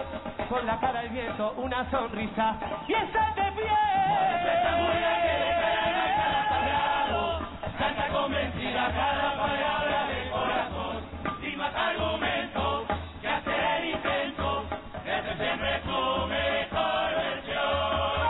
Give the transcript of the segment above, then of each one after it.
con la cara al viento, una sonrisa y está de pie. Canta convencida cada palabra del corazón, sin más argumentos que hacer el intento, ese siempre es tu mejor versión.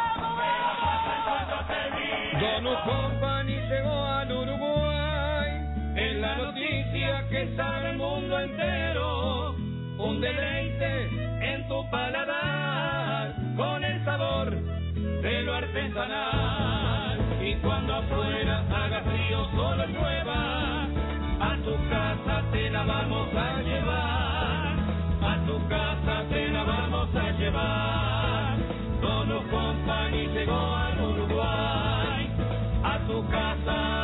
Donus Company llegó al Uruguay, en la noticia que sabe el mundo entero, un deleite en tu paladar, con el sabor de lo artesanal. Y cuando afuera haga frío, solo llueva, a tu casa te la vamos a llevar, a tu casa te la vamos a llevar. Donus Company llegó al Uruguay, a tu casa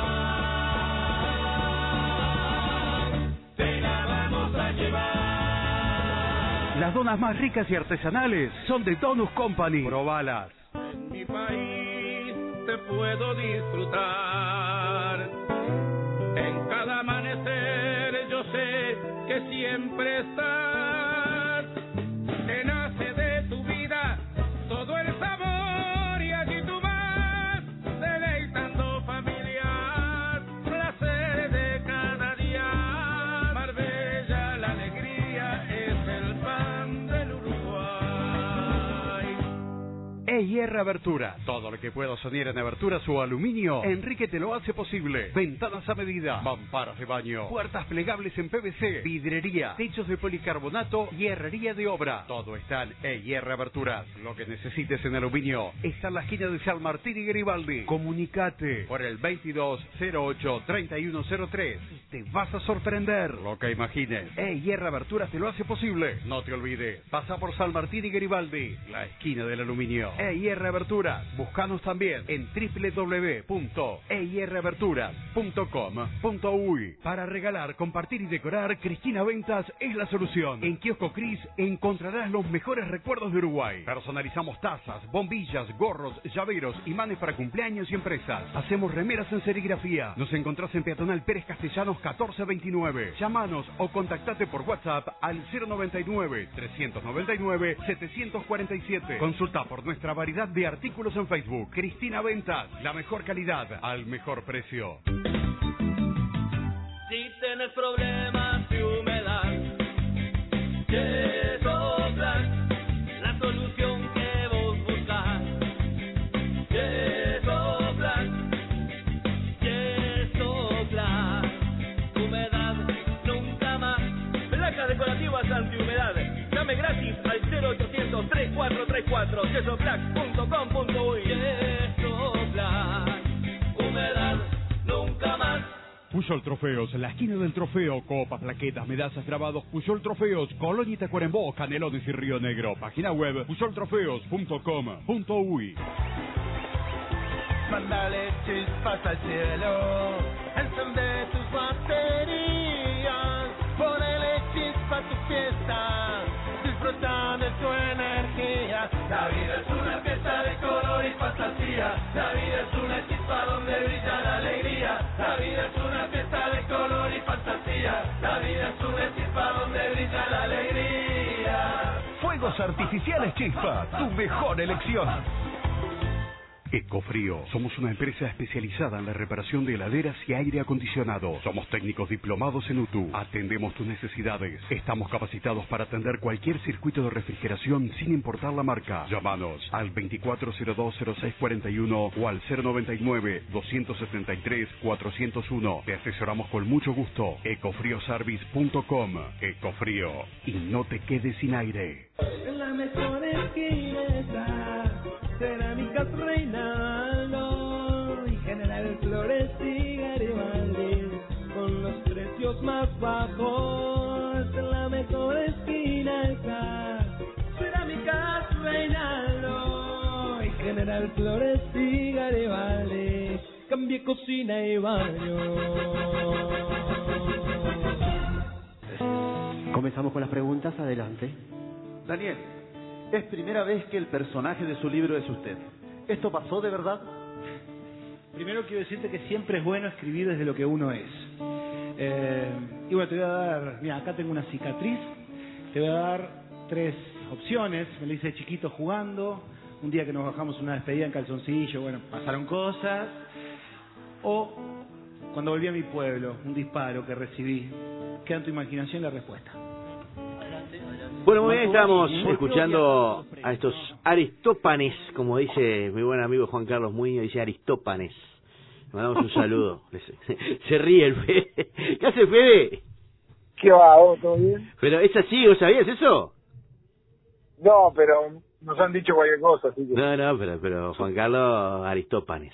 te la vamos a llevar. Las donas más ricas y artesanales son de Donus Company. Probalas. En mi país te puedo disfrutar. En cada amanecer yo sé que siempre estás. Te nace de tu vida todo el sabor y allí tú vas, deleitando familias, placeres de cada día. Marbella, la alegría es el pan del Uruguay. EIR Aberturas. Todo lo que puedas soñar en aberturas o aluminio, Enrique te lo hace posible. Ventanas a medida, mamparas de baño, puertas plegables en PVC, vidrería, techos de policarbonato y herrería de obra. Todo está en EIR Aberturas. Lo que necesites en aluminio está en la esquina de San Martín y Garibaldi. Comunicate por el 2208-3103. Te vas a sorprender. Lo que imagines, EIR Aberturas te lo hace posible. No te olvides, pasa por San Martín y Garibaldi, la esquina del aluminio. EIR Aberturas. Búscanos también en www.eiraberturas.com.uy. Para regalar, compartir y decorar, Cristina Ventas es la solución. En Kiosco Cris encontrarás los mejores recuerdos de Uruguay. Personalizamos tazas, bombillas, gorros, llaveros, imanes para cumpleaños y empresas. Hacemos remeras en serigrafía. Nos encontrás en Peatonal Pérez Castellanos 1429. Llámanos o contactate por WhatsApp al 099-399-747. Consulta por nuestra variedad de artículos en Facebook. Cristina Ventas, la mejor calidad al mejor precio. Si tienes problemas de humedad, Yesoplan, la solución que vos buscás. Yesoplan, Yesoplan, humedad nunca más. Placas decorativas antihumedad. Llame gratis al 0800-3434, yesoplac.com.uy. Yesoplan, humedad nunca más. Puyol Trofeos, la esquina del trofeo, copas, plaquetas, medallas, grabados, Puyol Trofeos, Colonia y Tacuarembó, Canelones y Río Negro. Página web puyoltrofeos.com.uy. Mándale chispas al cielo, encende tus baterías, ponele chispa a tu fiesta, disfruta de tu energía. La vida es una fiesta de color y fantasía, la vida es una chispa donde brilla la alegría. La vida es una fiesta de color y fantasía, la vida es una chispa donde brilla la alegría. Fuegos Artificiales Chispa, tu mejor elección. Ecofrío. Somos una empresa especializada en la reparación de heladeras y aire acondicionado. Somos técnicos diplomados en UTU. Atendemos tus necesidades. Estamos capacitados para atender cualquier circuito de refrigeración sin importar la marca. Llámanos al 24020641 o al 099-273-401. Te asesoramos con mucho gusto. Ecofrioservice.com. Ecofrío. Y no te quedes sin aire. En la mejor esquina está Cerámicas Reinaldo y General Flores y Garibaldi, con los precios más bajos. En la mejor esquina está Cerámicas Reinaldo y General Flores y Garibaldi. Cambie cocina y baño. Comenzamos con las preguntas, adelante. Daniel, es primera vez que el personaje de su libro es usted. ¿Esto pasó de verdad? Primero quiero decirte que siempre es bueno escribir desde lo que uno es. Y bueno, te voy a dar, mira, acá tengo una cicatriz, te voy a dar 3 opciones. Me lo hice chiquito jugando, un día que nos bajamos una despedida en calzoncillo, bueno, pasaron cosas. O cuando volví a mi pueblo, un disparo que recibí. Queda en tu imaginación la respuesta. Bueno, muy bien, estamos escuchando a estos Aristópanes, como dice mi buen amigo Juan Carlos Muñoz, dice Aristópanes. Le mandamos un saludo. Se ríe el Fede. ¿Qué hace Fede? ¿Qué va, vos? ¿Todo bien? Pero es así, ¿vos sabías eso? No, pero nos han dicho cualquier cosa, así que... No, pero Juan Carlos Aristópanes.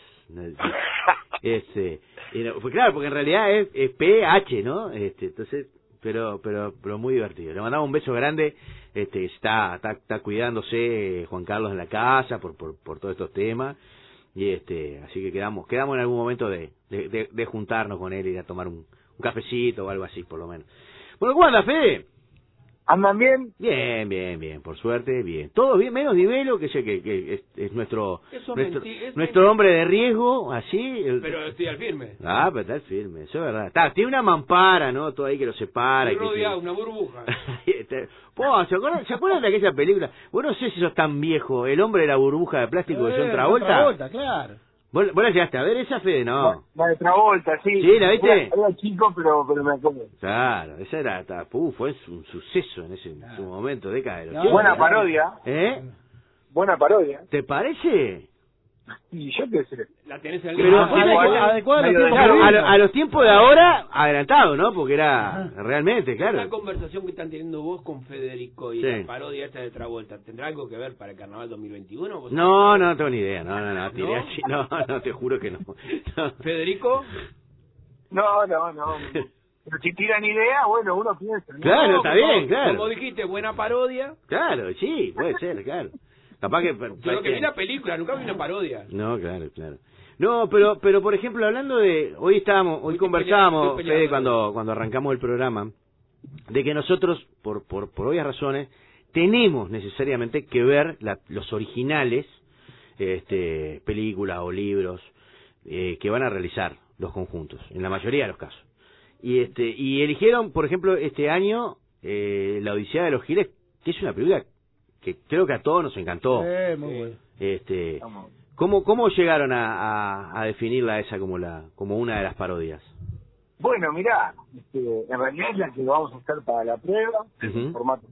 Pues claro, porque en realidad es PH, ¿no? Entonces, pero muy divertido. Le mandamos un beso grande. Está cuidándose Juan Carlos en la casa por todos estos temas. Y así que quedamos en algún momento de juntarnos con él y ir a tomar un cafecito o algo así, por lo menos. Bueno, ¿cómo anda, Fede? ¿Andan bien? Bien, por suerte, bien. Todos bien, menos Divelo, que sé que es nuestro hombre de riesgo, así. Pero estoy al firme. Ah, pero está al firme, eso es verdad. Tiene una mampara, ¿no? Todo ahí que lo separa. Una burbuja. ¿Se acuerdan de aquella película? Vos no sé si sos tan viejo, El hombre de la burbuja de plástico de John Travolta. Travolta, claro. ¿Vos la llegaste a ver esa, Fede? No. La de Travolta, sí. ¿Sí, la viste? Era chico, pero me acuerdo. Claro, esa fue un suceso en su momento, década de los 80. Buena parodia. Buena parodia. ¿Te parece? Y yo qué sé. La tenés en Pero adecuada a los tiempos de ahora, adelantado, ¿no? Porque era realmente, claro. La conversación que están teniendo vos con Federico y la parodia esta de Travolta, ¿tendrá algo que ver para el Carnaval 2021? No tengo ni idea. No, te juro que no. ¿Federico? No. Pero si tiran idea, bueno, uno piensa, ¿no? Claro, está bien, claro. Como dijiste, buena parodia. Claro, sí, puede ser, claro. Capaz que... Yo que vi la película, nunca vi una parodia. No, claro. No, pero por ejemplo, hablando de... Hoy conversábamos, Fede, cuando arrancamos el programa, de que nosotros, por obvias razones, tenemos necesariamente que ver los originales, películas o libros, que van a realizar los conjuntos, en la mayoría de los casos. Y eligieron, por ejemplo, este año, La Odisea de los Giles, que es una película que creo que a todos nos encantó. Muy bueno. ¿Cómo llegaron a definirla esa como una de las parodias? Bueno, mirá, en realidad es la que vamos a hacer para la prueba, en formato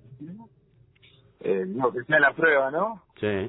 que sea la prueba, ¿no? Sí.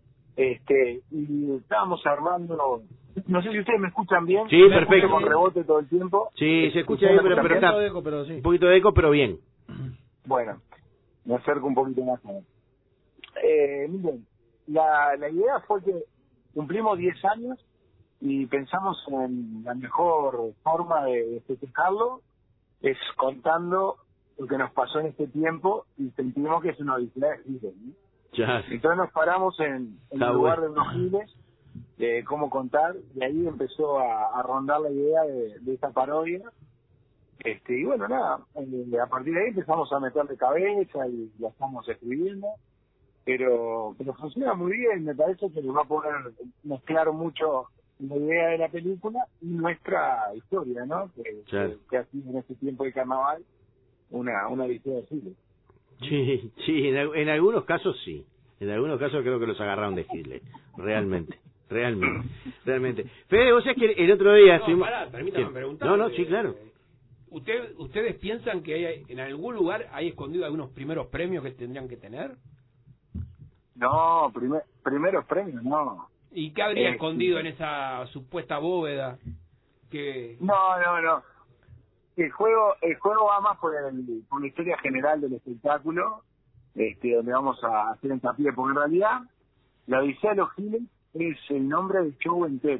Y estábamos armando, no sé si ustedes me escuchan bien. Sí, perfecto. Con rebote todo el tiempo. Sí, se escucha bien, pero está un poquito de eco, pero bien. Bueno, me acerco un poquito más. Miren, la idea fue que cumplimos 10 años y pensamos en la mejor forma de festejarlo es contando lo que nos pasó en este tiempo y sentimos que es una odisea de giles, ¿no? Entonces nos paramos en el lugar de unos giles de cómo contar y ahí empezó a rondar la idea de esta parodia. Y bueno, nada, a partir de ahí empezamos a meterle cabeza y la estamos escribiendo. Pero funciona muy bien, me parece que nos va a poder mezclar mucho la idea de la película y nuestra historia, ¿no? Que ha sido en este tiempo de carnaval una odisea de Giles. Sí, en algunos casos sí. En algunos casos creo que los agarraron de Giles, realmente. Fede, vos sabés que el otro día... Permítame preguntar. No, sí, claro. ¿Ustedes piensan que en algún lugar hay escondido algunos primeros premios que tendrían que tener? No, primeros premios, no. ¿Y qué habría escondido en esa supuesta bóveda? No. El juego va más por la historia general del espectáculo, donde vamos a hacer hincapié, porque en realidad La Odisea de los Giles es el nombre del show entero.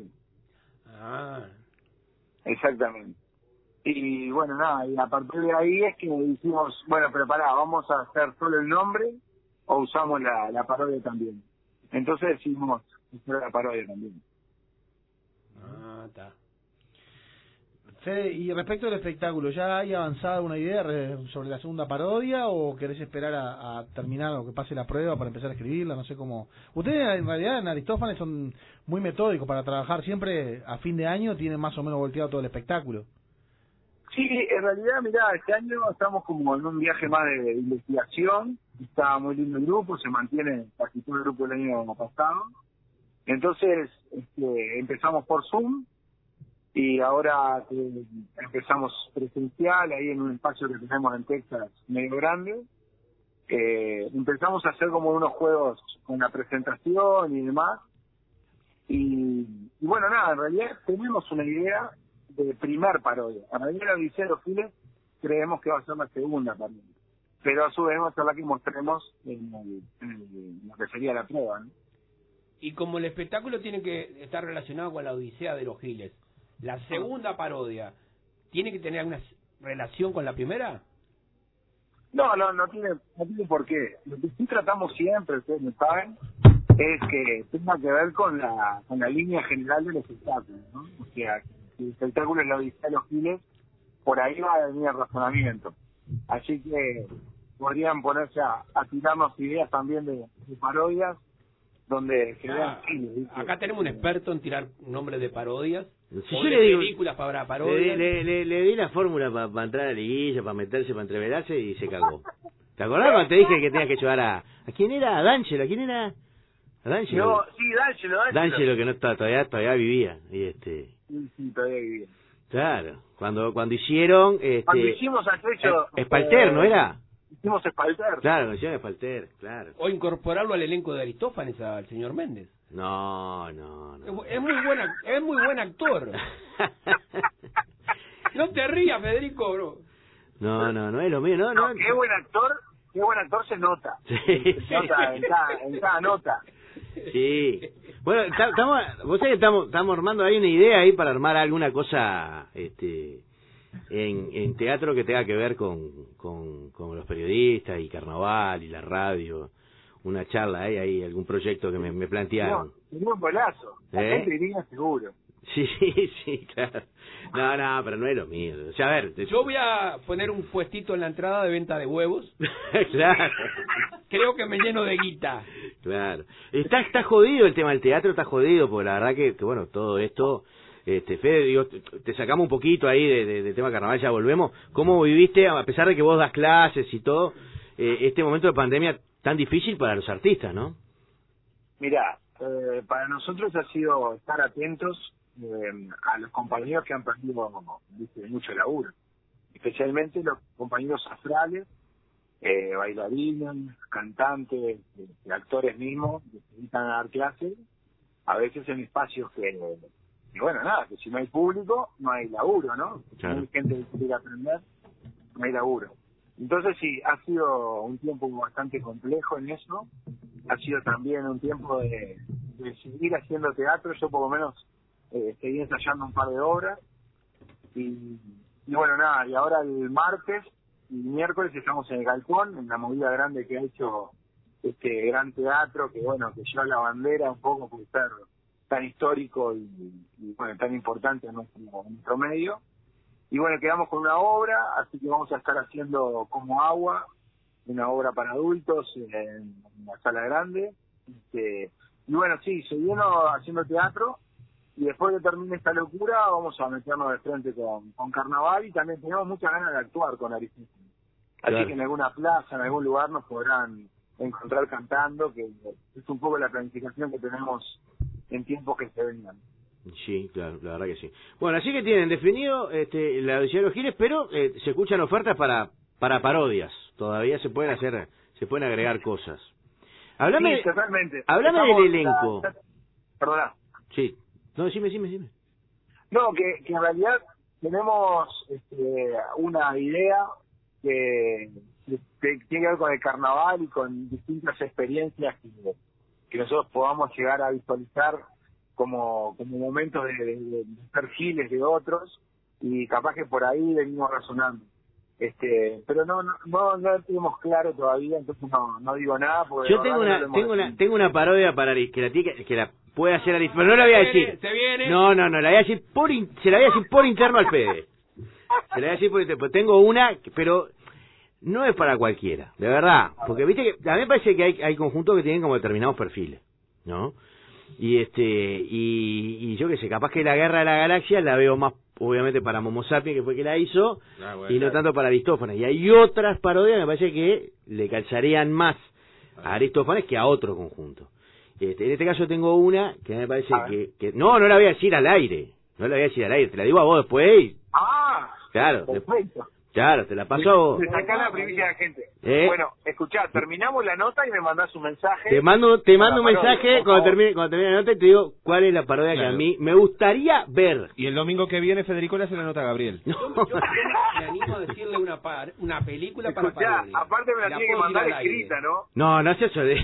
Exactamente. Y bueno, nada, y a partir de ahí es que dijimos, bueno, pero pará, vamos a hacer solo el nombre o usamos la parodia también. Entonces decidimos usar la parodia también. Está. Fede, y respecto al espectáculo, ¿ya hay avanzada una idea sobre la segunda parodia o querés esperar a terminar o que pase la prueba para empezar a escribirla? No sé cómo. Ustedes en realidad en Aristófanes son muy metódicos para trabajar, siempre a fin de año tienen más o menos volteado todo el espectáculo. Sí, en realidad, mirá, este año estamos como en un viaje más de investigación Está muy lindo el grupo, se mantiene casi todo el grupo del año pasado. Entonces empezamos por Zoom y ahora empezamos presencial ahí en un espacio que tenemos en Texas medio grande. Empezamos a hacer como unos juegos con la presentación y demás. Y bueno, nada, en realidad tenemos una idea de primer parodia. A la Odisea de los Giles creemos que va a ser la segunda parodia. Pero a su vez va a ser la que mostremos en lo que sería la prueba, ¿no? Y como el espectáculo tiene que estar relacionado con la Odisea de los Giles, ¿la segunda parodia tiene que tener alguna relación con la primera? No tiene por qué. Lo que sí tratamos siempre, ustedes me saben, es que tenga que ver con la línea general del espectáculo, ¿no? O sea, si el espectáculo es la Odisea de los Giles, por ahí va a venir el razonamiento. Así que podrían ponerse a tirarnos ideas también de parodias donde se vean Giles, ¿viste? Acá tenemos un experto en tirar nombres de parodias, si o yo de le digo, películas para parodias. Le di la fórmula para entrar a la liguilla, para meterse, para entreverarse y se cagó. ¿Te acordás cuando te dije que tenías que llevar a quién era? ¿A D'Angelo? ¿A quién era? ¿A D'Angelo? No, sí, D'Angelo. D'Angelo, que no está, todavía vivía. Y Sí, todavía vivía. Claro, cuando hicieron cuando hicimos aquello Espalter, ¿no era? Hicimos Espalter. Claro, hicieron Espalter, claro. O incorporarlo al elenco de Aristófanes al señor Méndez. No. Es muy buen actor. No te rías, Federico, bro. No es lo mío, no. Qué buen actor se nota. Sí. Se nota en cada nota. Sí. Bueno, vos sabés que estamos armando ahí una idea ahí para armar alguna cosa en teatro que tenga que ver con los periodistas y carnaval y la radio. Una charla ahí, algún proyecto que me plantearon. Sería un golazo. La gente iría seguro. Sí, claro. No, pero no es lo mío. O sea, a ver, yo voy a poner un puestito en la entrada de venta de huevos. Claro. Creo que me lleno de guita. Claro. Está jodido el tema del teatro, está jodido, porque la verdad que bueno, todo esto, Fede, digo, te sacamos un poquito ahí de tema carnaval, ya volvemos. ¿Cómo viviste, a pesar de que vos das clases y todo, este momento de pandemia tan difícil para los artistas, no? Mirá, para nosotros ha sido estar atentos a los compañeros que han perdido mucho laburo, especialmente los compañeros astrales, bailarines, cantantes, actores mismos que se dedican a dar clases, a veces en espacios que bueno, nada, que si no hay público no hay laburo, ¿no? Claro. Si no hay gente que quiere aprender, no hay laburo. Entonces sí, ha sido un tiempo bastante complejo en eso. Ha sido también un tiempo de seguir haciendo teatro. Yo por lo menos seguí ensayando un par de obras. Y bueno, nada, y ahora el martes y miércoles estamos en el Galpón, en la movida grande que ha hecho este gran teatro, que bueno, que lleva la bandera un poco por ser tan histórico y bueno, tan importante en nuestro medio. Y bueno, quedamos con una obra, así que vamos a estar haciendo Como Agua, una obra para adultos en la sala grande. Y bueno, sí, seguimos haciendo teatro y después que termine esta locura vamos a meternos de frente con carnaval y también tenemos muchas ganas de actuar con Aristófanes. Así Claro. que en alguna plaza, en algún lugar nos podrán encontrar cantando, que es un poco la planificación que tenemos en tiempos que se vengan. Sí, claro, la verdad que sí. Bueno, así que tienen definido la Odisea de los Giles, pero se escuchan ofertas para parodias. Todavía se pueden agregar cosas. Háblame, Sí, totalmente. háblame Estamos del elenco. Perdona. Sí. No, decime. No, que en realidad tenemos una idea que tiene que ver con el carnaval y con distintas experiencias que nosotros podamos llegar a visualizar como momentos de ser giles de otros, y capaz que por ahí venimos razonando. Pero no tenemos claro todavía, entonces no digo nada. Porque Yo tengo una parodia para que la puede hacer Aristófanes, pero no la voy a decir. Se viene. No, la voy a decir se la voy a decir por interno al Fede. Se la voy a decir por interno, porque tengo una, pero no es para cualquiera, de verdad, porque viste que a mí me parece que hay conjuntos que tienen como determinados perfiles, ¿no? y yo qué sé, capaz que la Guerra de la Galaxia la veo más, obviamente, para Momo Sapiens, que fue que la hizo, y no tanto para Aristófanes. Y hay otras parodias que me parece que le calzarían más a Aristófanes que a otro conjunto. En este caso tengo una que me parece que no la voy a decir al aire. No la voy a decir al aire, te la digo a vos después. Claro, perfecto. Claro, te la paso a vos. Te sacás la primicia a la gente. Bueno, escuchá, terminamos la nota y me mandás un mensaje. Te mando un mensaje cuando termine la nota y te digo cuál es la parodia que a mí me gustaría ver. Y el domingo que viene Federico le hace la nota a Gabriel. Yo me animo a decirle una película para parodia. Aparte me la tiene que mandar escrita, ¿no? No es eso de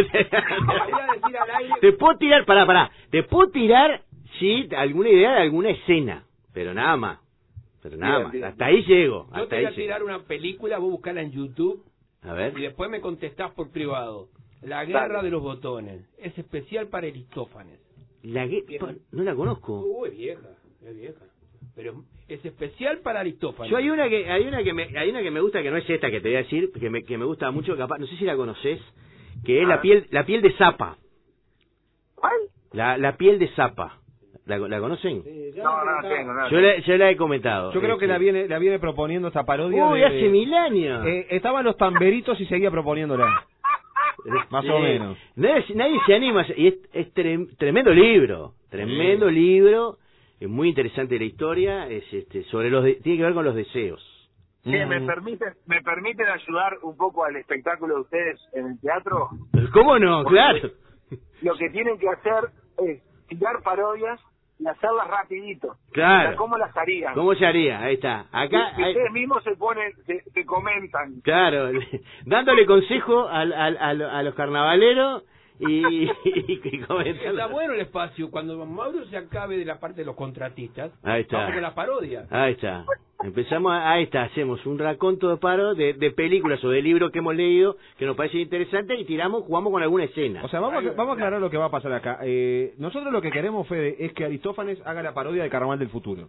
Te puedo tirar, pará. Te puedo tirar, sí, alguna idea de alguna escena, pero nada más. Bien. Hasta ahí llego. Yo te voy a tirar una película, vos buscarla en YouTube. A ver. Y después me contestás por privado. La Guerra de los Botones. Es especial para Aristófanes. No la conozco. Es vieja. Pero es especial para Aristófanes. Yo hay una que me gusta, que no es esta que te voy a decir, que me gusta mucho, capaz, no sé si la conoces, que es la piel de Zapa. ¿Cuál? La piel de Zapa. ¿La conocen? Sí, no tengo nada. Yo la he comentado. Yo creo que la viene proponiendo esta parodia. Hace 1000 años. Estaban los tamberitos y seguía proponiéndola. Más o menos. Nadie se anima. Y es tremendo libro. Tremendo libro. Es muy interesante la historia. Es sobre tiene que ver con los deseos. Sí, ¿me permiten ayudar un poco al espectáculo de ustedes en el teatro? ¿Cómo no? Porque claro. Lo que tienen que hacer es tirar parodias y hacerlas rapidito. Claro. O sea, ¿cómo las harían? ¿Cómo se haría? Ahí está. Acá ustedes mismos se comentan. Claro, dándole consejo a los carnavaleros y comentan. Está bueno el espacio. Cuando Mauro se acabe de la parte de los contratistas, ahí está. Vamos con la parodia. Ahí está. Hacemos un raconto de paro de películas o de libros que hemos leído que nos parece interesante y jugamos con alguna escena. O sea, vamos a aclarar lo que va a pasar acá. Nosotros lo que queremos, Fede, es que Aristófanes haga la parodia de Carnaval del Futuro.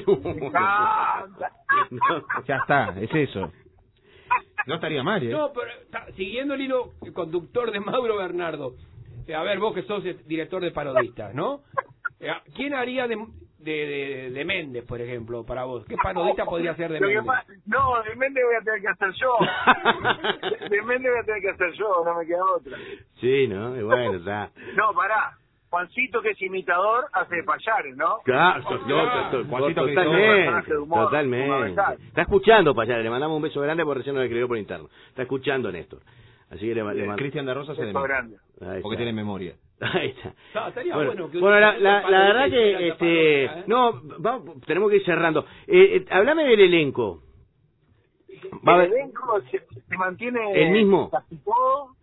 Ya está, es eso. No estaría mal, No, pero siguiendo el hilo conductor de Mauro Bernardo, a ver, vos que sos director de parodistas, ¿no? ¿Quién haría de Méndez, por ejemplo, para vos? ¿Qué parodista podría ser de Méndez? No, de Méndez voy a tener que hacer yo. De Méndez voy a tener que hacer yo, no me queda otra. Sí, ¿no? Y bueno, está. No, pará. Juancito, que es imitador, hace de Payares, ¿no? Claro, totalmente. Está escuchando Payares, le mandamos un beso grande porque recién nos escribió por interno. Está escuchando Néstor. Así que le mandamos. Cristian de Rosa se le grande. Porque tiene memoria. Ahí está. Estaría bueno que la verdad que tenemos que ir cerrando. Háblame del elenco. El elenco se mantiene el mismo. Casi todo.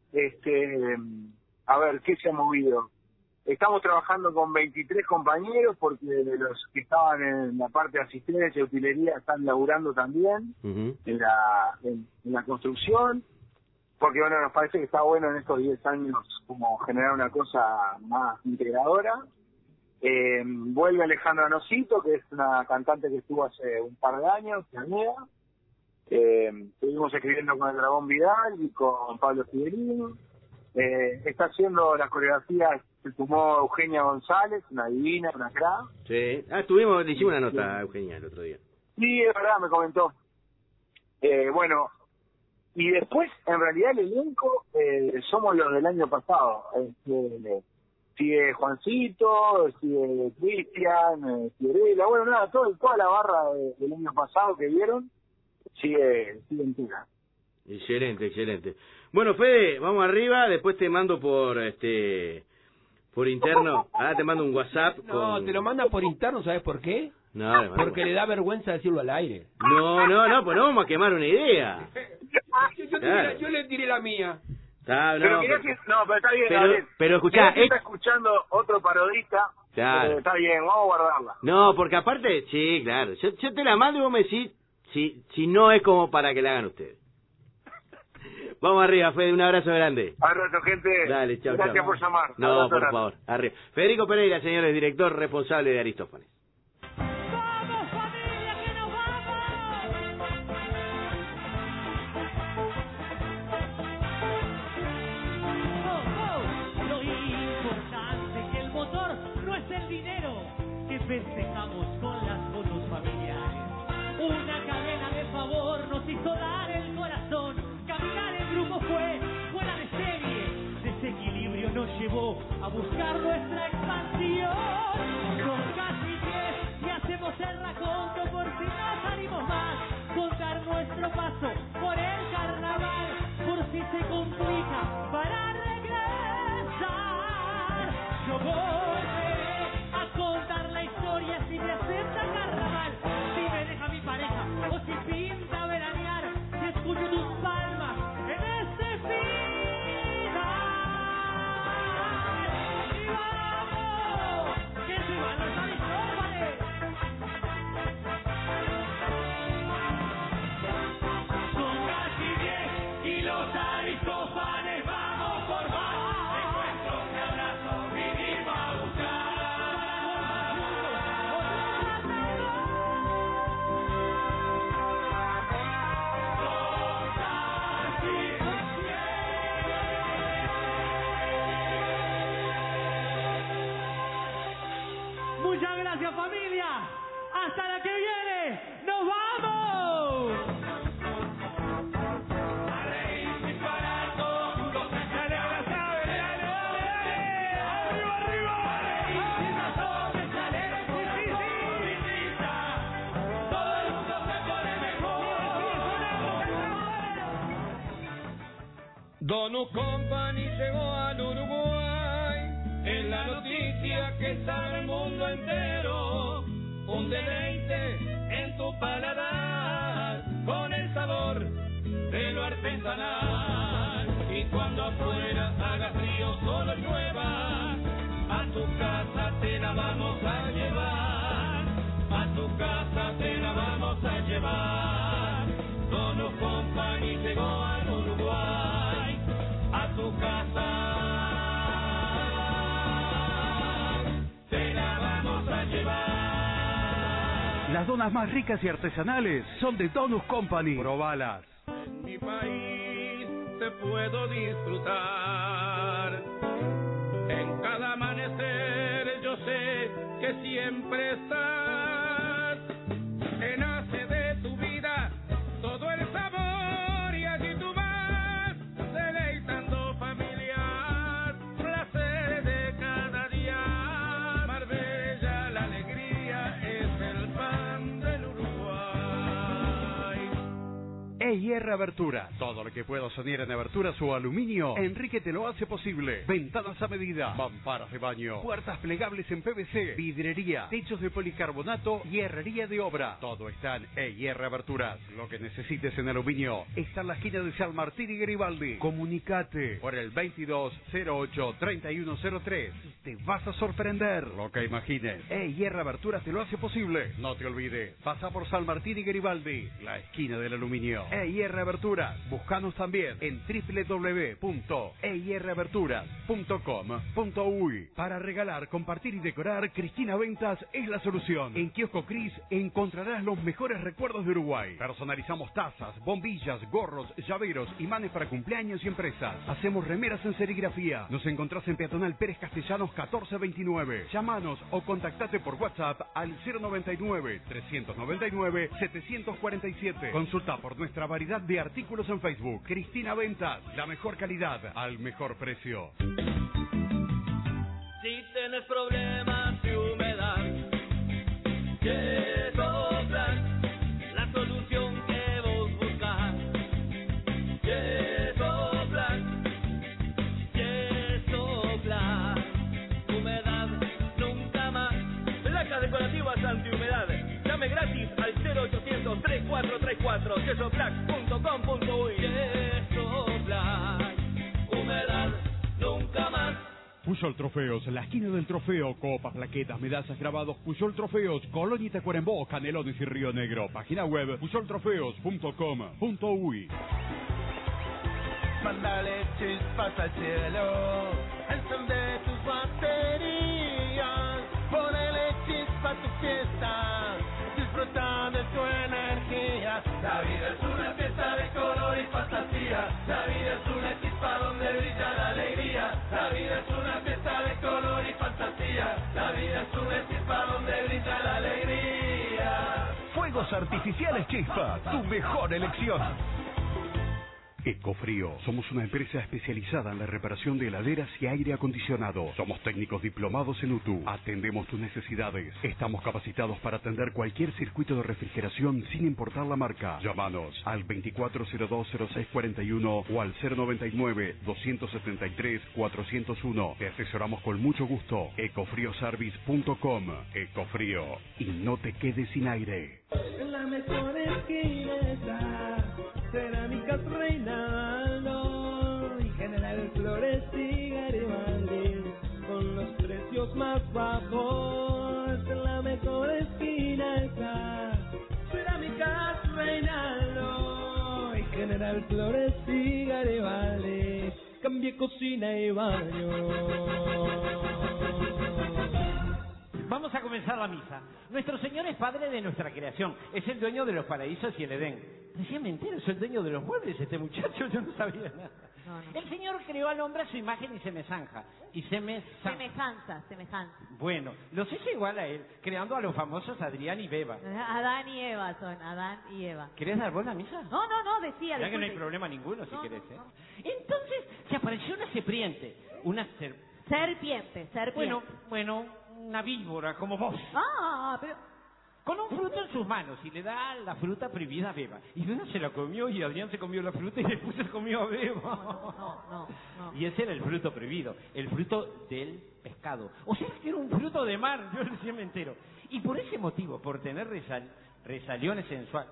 A ver, ¿qué se ha movido? Estamos trabajando con 23 compañeros porque de los que estaban en la parte de asistencia y utilería están laburando también en la construcción, porque bueno, nos parece que está bueno en estos 10 años como generar una cosa más integradora. Vuelve Alejandra Nocito, que es una cantante que estuvo hace un par de años, planea. Estuvimos escribiendo con el Dragón Vidal y con Pablo Fidelino. Está haciendo las coreografías, se sumó Eugenia González, una divina, una crack. Sí, le hicimos una nota a Eugenia el otro día. Sí, es verdad, me comentó. Bueno, y después, en realidad, el elenco somos los del año pasado. Sigue Juancito, sigue Cristian, Fiorella, bueno, nada, toda la barra del año pasado que vieron sigue entera. Excelente. Bueno, Fede, vamos arriba, después te mando por interno. Ahora te mando un WhatsApp. No, te lo manda por interno, ¿sabes por qué? No, porque le da vergüenza decirlo al aire. No, pues no vamos a quemar una idea. Yo le tiré la mía. Pero está bien. Pero escuchá, está escuchando otro parodista. Claro. Está bien, vamos a guardarla. No, porque aparte, sí, claro. Yo te la mando y vos me decís si no es como para que la hagan ustedes. Vamos arriba, Fede, un abrazo grande. Abrazo, gente. Dale, chao. Gracias por llamar. No, abrazo, por grande. favor. Arriba. Federico Pereira, señores, director responsable de Aristófanes. ¡Vamos, familia, que nos vamos! Lo importante nos llevó a buscar nuestra expansión. Con casi 10 y hacemos el raconto por si no salimos más. Contar nuestro paso por el carnaval, por si se complica para regresar. Yo volveré a contar la historia si me acepta carnaval, si me deja mi pareja o si pinta veranear, si escucho tus palmas en este final. ¡Y vamos! ¡Que se van los Aristófanes! Son casi 10 y los Aristófanes vamos por más. Encuentros y abrazos vinimos a buscar. Muchas gracias, familia. Hasta la que viene. ¡Nos vamos! Donus Company llegó al Uruguay, en la noticia que sabe el mundo entero. Un deleite en tu paladar, con el sabor de lo artesanal. Y cuando afuera haga frío, solo llueva, a tu casa te la vamos a llevar. A tu casa te la vamos a llevar. Donus Company llegó al Uruguay, a tu casa te la vamos a llevar. Las donas más ricas y artesanales son de Donus Company. Probalas. En mi país te puedo disfrutar. En cada amanecer yo sé que siempre estás. Que nace de tu vida todo el sabor y allí tú vas deleitando familiar. Placer de cada día. Marbella, la alegría es el pan del Uruguay. EIR Abertura. Todo lo que puedo soñar en aberturas o aluminio, Enrique te lo hace posible. Ventanas a medida, mamparas de baño, puertas plegables en PVC, vidrería, techos de policarbonato y herrería de obra. Todo está en EIR Aberturas. Lo que necesites en aluminio está en la esquina de San Martín y Garibaldi. Comunicate por el 2208-3103. Te vas a sorprender. Lo que imagines, EIR Aberturas te lo hace posible. No te olvides, pasa por San Martín y Garibaldi, la esquina del aluminio. EIR Aberturas. Búscanos también en www.eiraberturas.com.uy. Para regalar, compartir y decorar, Cristina Ventas es la solución. En Kiosco Cris encontrarás los mejores recuerdos de Uruguay. Personalizamos tazas, bombillas, gorros, llaveros, imanes para cumpleaños y empresas. Hacemos remeras en serigrafía. Nos encontrás en Peatonal Pérez Castellanos 1429. Llámanos o contactate por WhatsApp al 099-399-747. Consulta por nuestra variedad de artículos en Facebook. Cristina Ventas, la mejor calidad al mejor precio. Si tienes problemas de humedad, Yesoplan, la solución que vos buscas. Yesoplan, Yesoplan, humedad nunca más. Placas decorativas antihumedad. Llame gratis al 0800-3434 yesoplac.com.uy. Yesoplan, humedad nunca más. Puyol Trofeos, la esquina del trofeo, copas, plaquetas, medallas, grabados. Puyol Trofeos, Colonia y Tacuarembó, Canelones y Río Negro. Página web puyoltrofeos.com.uy. Mándale chispas al cielo, encende tus baterías, ponele chispa a tu fiesta, disfruta de tu energía. La vida es una fiesta de color y fantasía, la vida es una chispa donde brilla la alegría. La vida es una fiesta de color y fantasía, la vida es una chispa donde brilla la alegría. Fuegos artificiales Chispa, tu mejor elección. Ecofrío. Somos una empresa especializada en la reparación de heladeras y aire acondicionado. Somos técnicos diplomados en UTU. Atendemos tus necesidades. Estamos capacitados para atender cualquier circuito de refrigeración sin importar la marca. Llámanos al 2402-0641 o al 099-273-401. Te asesoramos con mucho gusto. Ecofrioservice.com. Ecofrío. Y no te quedes sin aire. En la mejor esquina está Cerámicas Reinaldo y General Flores y Garibaldi con los precios más bajos. En la mejor esquina está Cerámicas Reinaldo y General Flores y Garibaldi. Cambie cocina y baño. Vamos a comenzar la misa. Nuestro Señor es Padre de nuestra creación. Es el dueño de los paraísos y el Edén. Recién me entero, es el dueño de los muebles este muchacho, yo no sabía nada. No. El Señor creó al hombre a su imagen y semejanza. Semejanza. Bueno, los hizo igual a él, creando a los famosos Adrián y Beba. Adán y Eva son, Adán y Eva. ¿Querés dar vos la misa? No, decía. Ya que no hay problema ninguno si querés, ¿eh? Entonces, se apareció una serpiente, Serpiente. Bueno, una víbora como vos. Pero... Con un fruto en sus manos y le da la fruta prohibida a Beba. Y Beba se la comió y Adrián se comió la fruta y después se comió a Beba. No. Y ese era el fruto prohibido, el fruto del pescado. O sea que era un fruto de mar, yo recién me entero. Y por ese motivo, por tener relaciones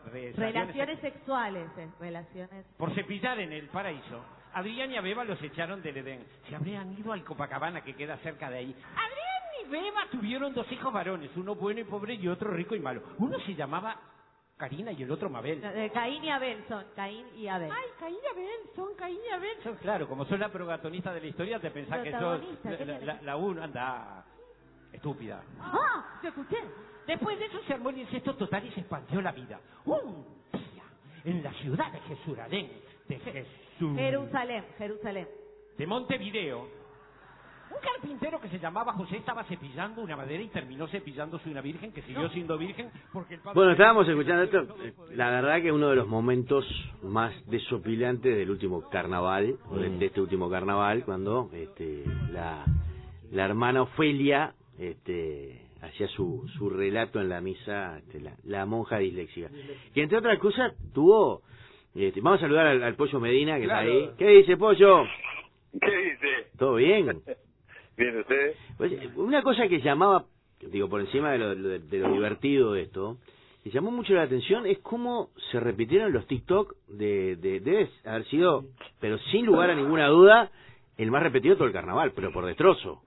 sexuales. Por cepillar en el paraíso, Adrián y a Beba los echaron del Edén. Se habrían ido al Copacabana que queda cerca de ahí. Adrián y Beba tuvieron 2 hijos varones, uno bueno y pobre y otro rico y malo. Uno se llamaba Karina y el otro Mabel. Caín y Abel son, Caín y Abel. Ay, Caín y Abel son. Claro, como soy la protagonista de la historia, te pensás que sos la uno, anda, estúpida. Te escuché. Después de eso se armó el incesto total y se expandió la vida. Un día, en la ciudad de Jerusalén, Jerusalén. De Montevideo, un carpintero que se llamaba José estaba cepillando una madera y terminó cepillándose una virgen que siguió siendo virgen porque el padre... Bueno, estábamos escuchando esto. La verdad que uno de los momentos más desopilantes del último carnaval, o de este último carnaval, cuando la hermana Ofelia hacía su relato en la misa, la monja disléxica. Que entre otras cosas tuvo... vamos a saludar al Pollo Medina, que está ahí. ¿Qué dice, Pollo? ¿Qué dice? ¿Todo bien? Bien, ¿ustedes? Pues, una cosa que llamaba, por encima de lo divertido de esto, que llamó mucho la atención es cómo se repitieron los TikTok debe haber sido, pero sin lugar a ninguna duda, el más repetido de todo el carnaval, pero por destrozo.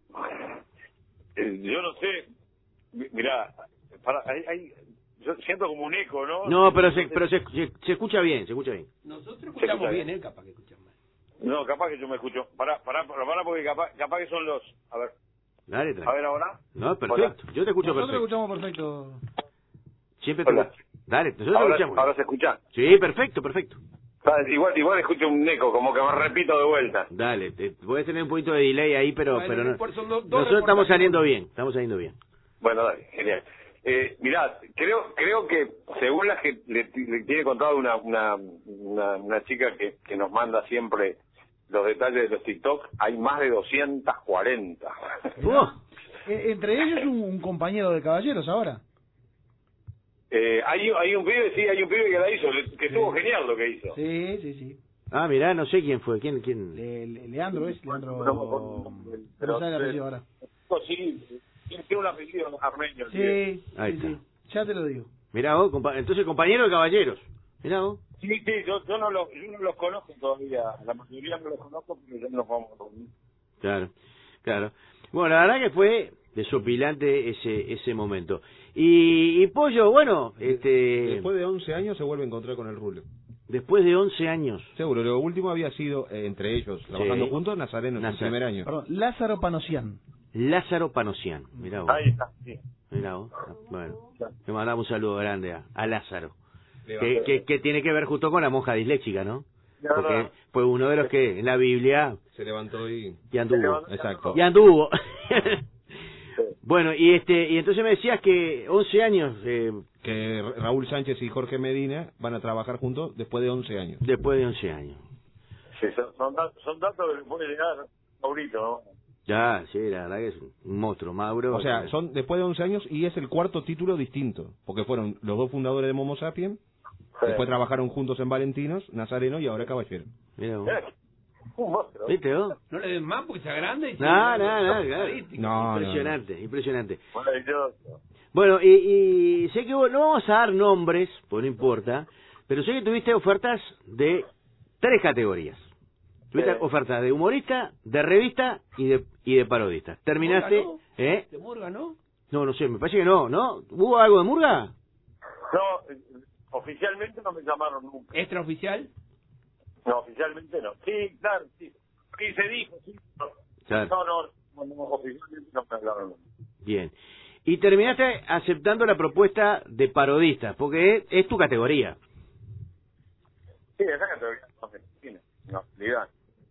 Yo no sé, mirá, yo siento como un eco, ¿no? No, pero se escucha bien, Nosotros escuchamos bien, él capaz que escucha mal. No, capaz que yo me escucho. Pará, porque capaz que son los... A ver. Dale, a ver ahora. No, perfecto. Hola. Yo te escucho Nosotros perfecto. escuchamos perfecto. Siempre te... Dale, nosotros ahora, escuchamos. ¿Ahora se escucha? Sí, perfecto. Igual escucho un eco, como que me repito de vuelta. Dale, puedes tener un poquito de delay ahí, pero no. Nosotros estamos saliendo bien. Bueno, dale, genial. Mirá, creo que según las que le tiene contado una chica que nos manda siempre los detalles de los TikTok, hay más de 240. Entre ellos un compañero de Caballeros ahora. Hay un pibe que la hizo, que estuvo genial lo que hizo. Sí. Ah, mirá, no sé quién fue, ¿quién? Leandro. Pero sabe el apellido ahora. Sí, tiene un apellido armenio. Sí, ahí está. Ya te lo digo. Mirá vos, entonces compañero de Caballeros. Mirá vos. Sí, yo no los conozco todavía, la mayoría no los conozco, pero ya nos vamos a reunir. Claro. Bueno, la verdad que fue desopilante ese momento. Y Pollo, bueno, Después de 11 años se vuelve a encontrar con el Rulo. Después de 11 años. Seguro, lo último había sido, entre ellos, trabajando juntos, Nazareno en su primer año. Perdón, Lázaro Panosian, mirá vos. Ahí está, sí. Mirá vos. Bueno, le mandamos un saludo grande a Lázaro. Que tiene que ver justo con la monja disléxica, ¿no? Porque fue uno de los que en la Biblia se levantó y anduvo. Exacto. Y anduvo. Bueno, y entonces me decías que 11 años... que Raúl Sánchez y Jorge Medina van a trabajar juntos después de 11 años. Después de 11 años. Sí, son datos que le puede llegar Maurito, ¿no? Ya, sí, la verdad que es un monstruo, Mauro. O sea, son después de 11 años y es el cuarto título distinto, porque fueron los dos fundadores de Momo Sapien, después trabajaron juntos en Valentinos, Nazareno y ahora Caballero. Mira vos. Un monstruo. ¿Viste vos? No le den más porque se agranda y... No, No, impresionante, impresionante. Maravilloso. Bueno, y sé que vos, no vamos a dar nombres, pues no importa, pero sé que tuviste ofertas de 3 categorías. Tuviste ofertas de humorista, de revista y de parodista. Terminaste... ¿De Murga, no? No sé, me parece que no, ¿no? ¿Hubo algo de Murga? No, oficialmente no me llamaron nunca. ¿Extraoficial? No, oficialmente no. Sí, claro, sí. Sí, se dijo, sí. Claro. No, oficialmente no me hablaron nunca. Bien. Y terminaste aceptando la propuesta de parodista, porque es tu categoría. Sí, esa categoría no me define. No, realidad.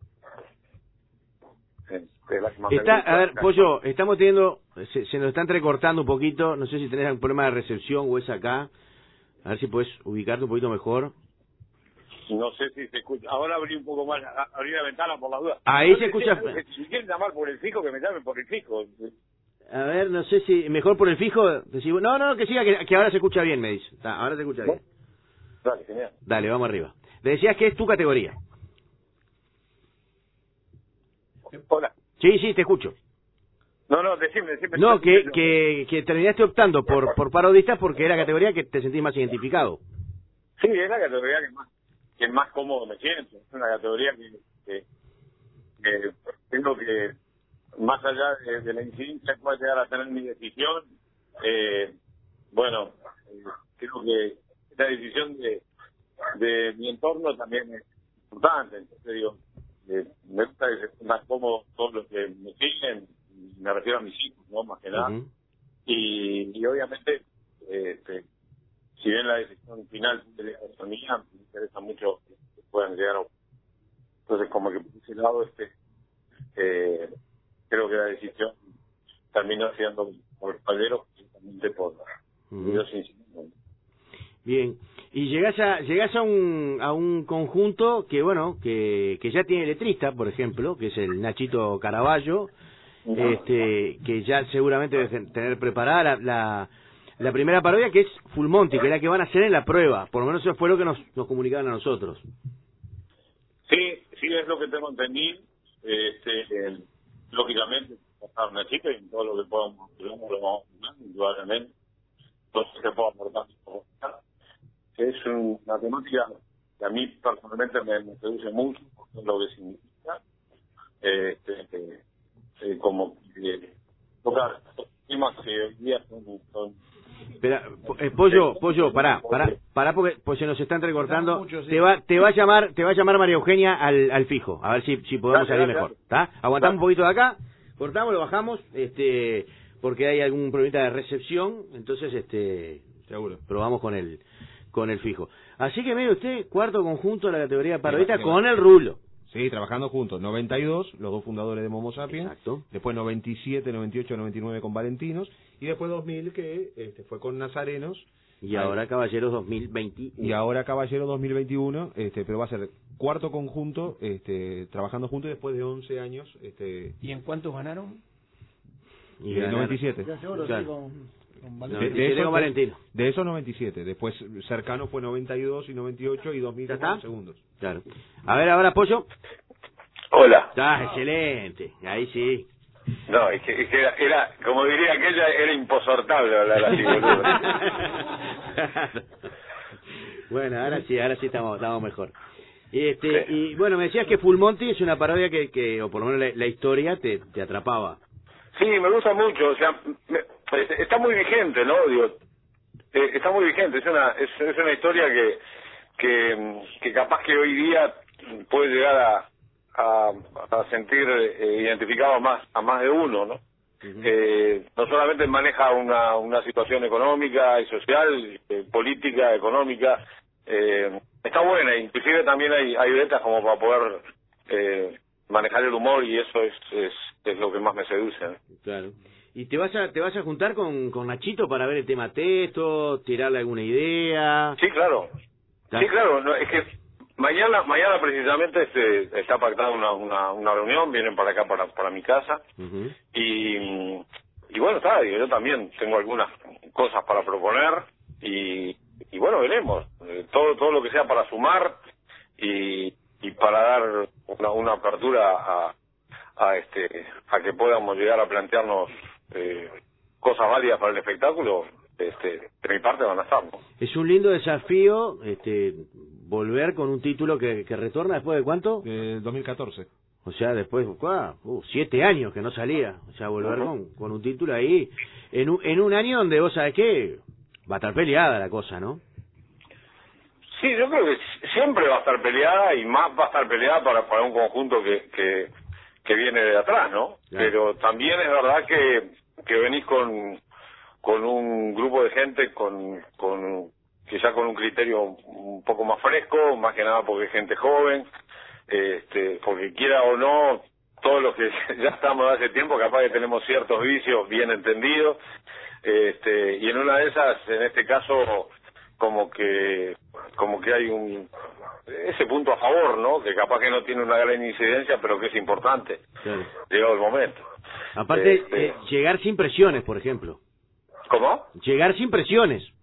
A ver, Pollo, estamos teniendo, se nos está entrecortando un poquito, no sé si tenés algún problema de recepción o es acá, a ver si puedes ubicarte un poquito mejor. No sé si se escucha, ahora abrí un poco más, abrí la ventana por las dudas. Ahí se escucha. Si quieren llamar por el fijo, que me llamen por el fijo. A ver, no sé si, mejor por el fijo, no, que siga, que ahora se escucha bien, me dice, ahora se escucha bien. Dale, genial. Dale, vamos arriba. Le decías que es tu categoría. Hola. Sí, te escucho. No, decime. No, que terminaste optando por parodista porque era la categoría que te sentís más identificado. Sí, es la categoría que más cómodo me siento. Es una categoría que tengo que, más allá de la incidencia que pueda llegar a tener mi decisión, creo que esta decisión de mi entorno también es importante. Entonces digo, me gusta que se más cómodo todos los que me siguen, me refiero a mis hijos, ¿no? Más que nada. Y obviamente, si bien la decisión final de la economía, me interesa mucho que puedan llegar a... Entonces, como que por ese lado, creo que la decisión terminó siendo por Palero, justamente por Dios insistiendo. Bien, y llegás a un conjunto que ya tiene letrista, por ejemplo, que es el Nachito Caraballo, que ya seguramente debe tener preparada la primera parodia, que es Full Monty, que es la que van a hacer en la prueba, por lo menos eso fue lo que nos comunicaron a nosotros. Sí, es lo que tengo entendido. Lógicamente, pasar una chica y en todo lo que podamos, lo vamos a hacer, indudablemente. Entonces, que puedo aportar. Es una temática que a mí personalmente me seduce mucho, por lo que significa. Como tocar temas que hoy día son Espera, Pollo, pará, porque pues se nos está entrecortando. Mucho, sí. Te va a llamar María Eugenia al fijo, a ver si podemos salir mejor, ¿está? Aguantamos un poquito de acá, cortamos, lo bajamos, porque hay algún problemita de recepción, entonces seguro probamos con el fijo. Así que mire usted, cuarto conjunto de la categoría parodista con el rulo. Sí, trabajando juntos. 92, los dos fundadores de Momo Sapiens. Exacto. Después 97, 98, 99 con Valentinos. Y después 2000, que fue con Nazarenos. Y ahora Caballeros 2021. Y ahora Caballeros 2021, pero va a ser cuarto conjunto, trabajando juntos después de 11 años. ¿Y en cuántos ganaron? Y 97. Claro. De esos 97. Después cercano fue 92 y 98 y 2000 fueron segundos. Claro. A ver, ahora Pollo. Hola. Excelente. Ahí sí. No, es que era, como diría aquella, era imposortable hablar así, boludo. Bueno, ahora sí estamos mejor. Y bueno, me decías que Full Monty es una parodia que o por lo menos la historia te atrapaba. Sí, me gusta mucho, o sea, está muy vigente, ¿no? Digo, está muy vigente, es una historia que capaz que hoy día puede llegar a sentir identificado a más de uno, ¿no? No solamente maneja una situación económica y social, política, económica, está buena, inclusive también hay vetas como para poder manejar el humor, y eso es lo que más me seduce, ¿no? Claro. ¿Y te vas a juntar con Nachito para ver el tema texto, tirarle alguna idea? Sí, claro. Sí, claro, no, es que mañana precisamente está pactada una reunión, vienen para acá, para mi casa, y bueno, yo también tengo algunas cosas para proponer, y bueno, veremos, todo lo que sea para sumar, y para dar una apertura a que podamos llegar a plantearnos cosas válidas para el espectáculo, de mi parte van a estar, ¿no? Es un lindo desafío volver con un título que retorna después de ¿cuánto? 2014. O sea, después, 7 años que no salía. O sea, volver con un título ahí, en un año donde vos sabés que va a estar peleada la cosa, ¿no? Sí, yo creo que siempre va a estar peleada, y más va a estar peleada para un conjunto que viene de atrás, ¿no? Claro. Pero también es verdad que venís con un grupo de gente quizá con un criterio un poco más fresco, más que nada porque es gente joven, porque quiera o no, todos los que ya estamos de hace tiempo, capaz que tenemos ciertos vicios bien entendidos, y en una de esas, en este caso, como que hay ese punto a favor, ¿no? Que capaz que no tiene una gran incidencia, pero que es importante, claro, llegado el momento. Aparte, llegar sin presiones, por ejemplo. ¿Cómo? Llegar sin presiones,